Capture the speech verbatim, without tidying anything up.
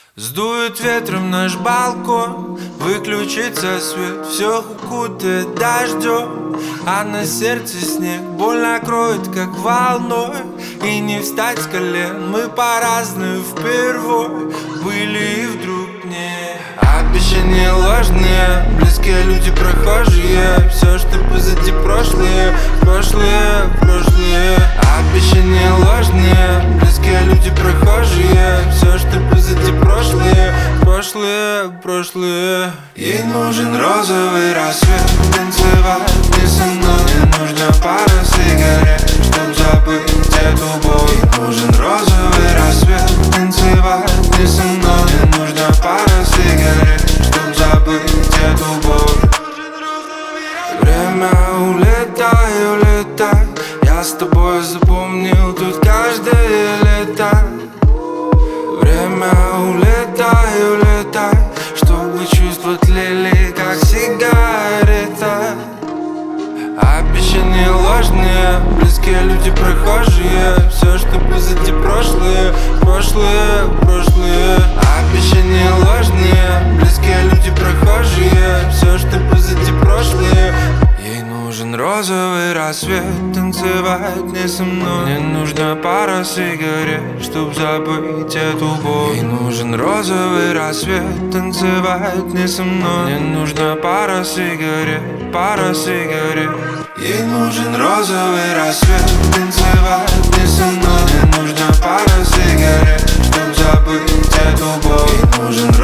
Сдует ветром наш балкон, выключится свет, все укутает дождем, а на сердце снег больно кроет, как волной. И не встать с колен, мы по-разному впервой были и вдруг не. Обещания ложные, близкие люди прохожие, все, что позади прошлые, прошлые, прошлые. Обещания ложные, близкие люди прохожие, все, что позади прошлые, прошлые, прошлые. Ей нужен розовый рассвет, танцевать не со мной. Мне нужна пара сигарет, чтоб забыть эту боль. Ей нужен розовый рассвет, танцевать не со мной. Мне нужна пара сигарет, чтоб забыть эту боль. Время улетай, улетай, я с тобой запомнил тут каждое лето. Время улетай, улетай, чтобы чувства тлели, как сигарета. Обещания ложные, близкие люди прохожие, все, что позади прошлые, прошлые, прошлые. Обещания ложные, близкие люди прохожие, все, что позади прошлые. Ей нужен розовый рассвет, танцевать не со мной. Мне нужна пара сигарет, чтоб забыть эту боль. Ей нужен розовый рассвет, танцевать не со мной. Мне нужна пара сигарет, пара сигарет. Ей нужен розовый рассвет, танцевать не со мной. Мне нужна пара сигарет, чтоб забыть эту боль. Ей нужен